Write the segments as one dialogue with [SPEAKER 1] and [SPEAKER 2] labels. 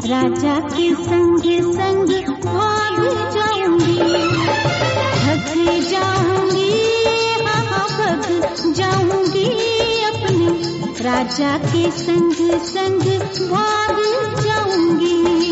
[SPEAKER 1] राजा के संग संग भाग जाऊंगी, भग जाऊंगी, हाँ भग जाऊंगी, अपने राजा के संग संग भाग जाऊंगी।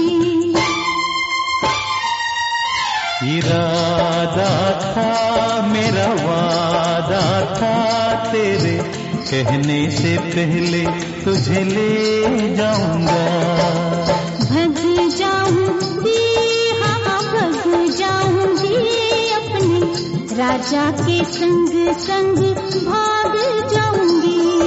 [SPEAKER 2] इरादा था मेरा, वादा था तेरे, कहने से पहले तुझे ले जाऊंगा।
[SPEAKER 1] भग जाऊंगी, हाँ भग जाऊंगी, अपने राजा के संग संग भाग जाऊंगी।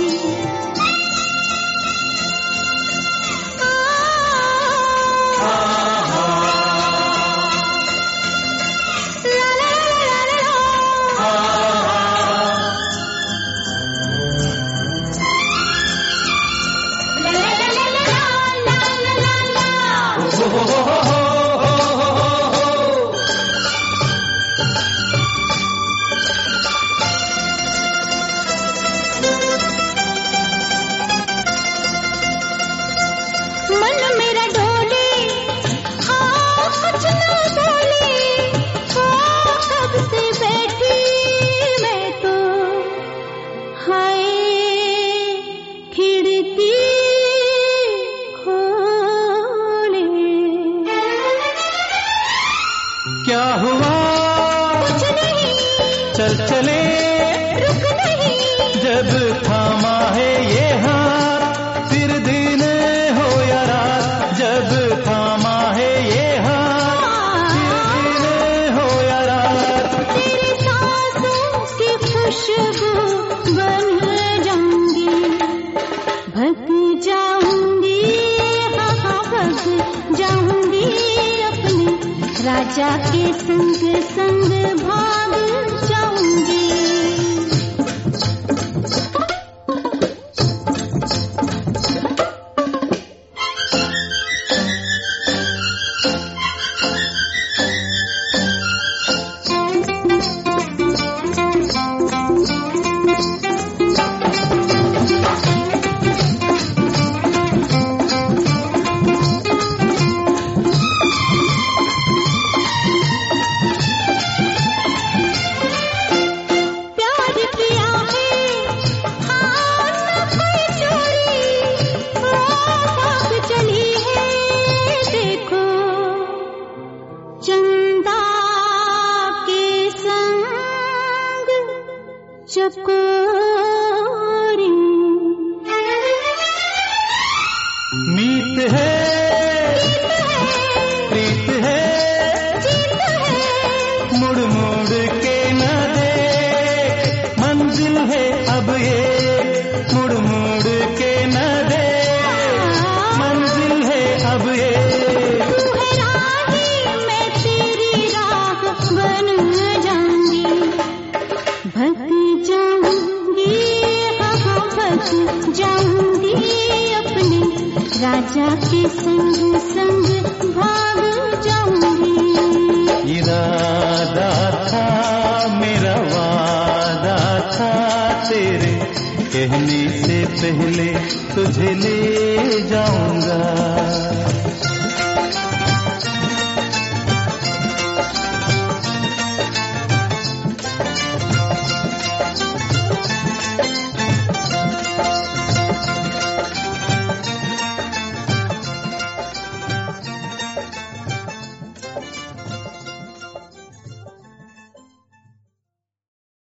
[SPEAKER 2] क्या हुआ?
[SPEAKER 1] कुछ नहीं।
[SPEAKER 2] चल चले,
[SPEAKER 1] रुक नहीं।
[SPEAKER 2] जब थामा है ये हाथ, फिर दिन हो या रात। जब थामा है ये हाथ, फिर दिन हो या रात।
[SPEAKER 1] तेरे सांसों की खुशबू बन जाऊंगी, भग जाऊंगी, हाँ भग जाऊंगी, अपने राजा के संग संग भाग जाऊंगी। चकोरी
[SPEAKER 2] मीत है, प्रीत है, मुड़ मुड़ के न देख, मंजिल है अब ये, मुड़ मुड़ के न देख, मंजिल है अब ये।
[SPEAKER 1] तू है राही, मैं तेरी राह बन जाऊंगी, भग जाऊंगी, हाँ भग जाऊंगी, अपने राजा के संग संग भाग जाऊंगी।
[SPEAKER 2] इरादा था मेरा, वादा था तेरे, कहने से पहले तुझे ले जाऊंगा।